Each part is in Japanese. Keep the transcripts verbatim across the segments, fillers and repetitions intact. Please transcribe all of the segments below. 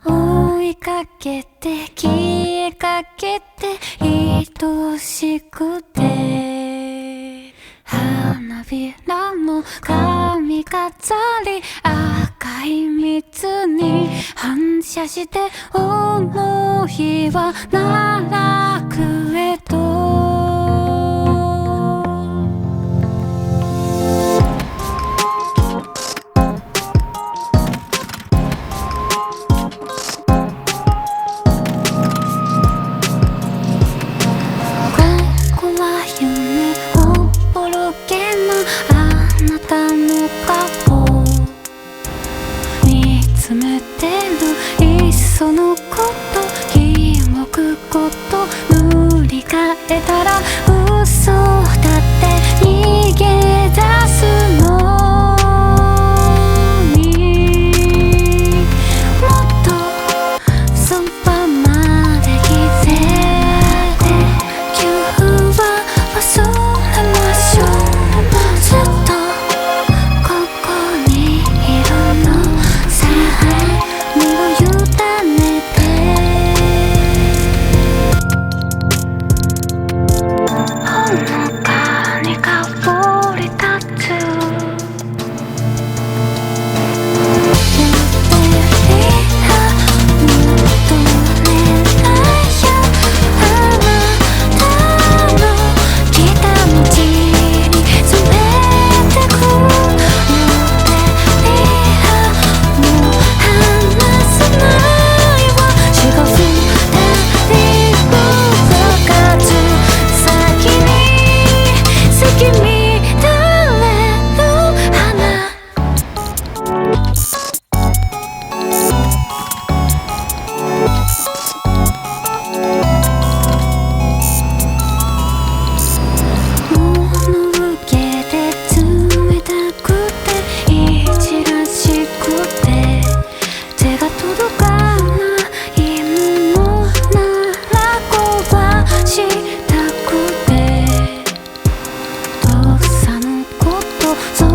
追いかけて消えかけて愛しくて、花びらの髪飾り赤い蜜に反射して思いは奈落へと。見つめてるいっそのこと気もくこと塗り替えたら嘘だって逃げ出すのに、もっとそばまで来て急は忘れましょう。ずっとここにいるのさ、身を委ねて。ほのかに香り立つ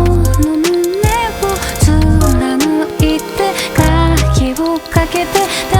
かけて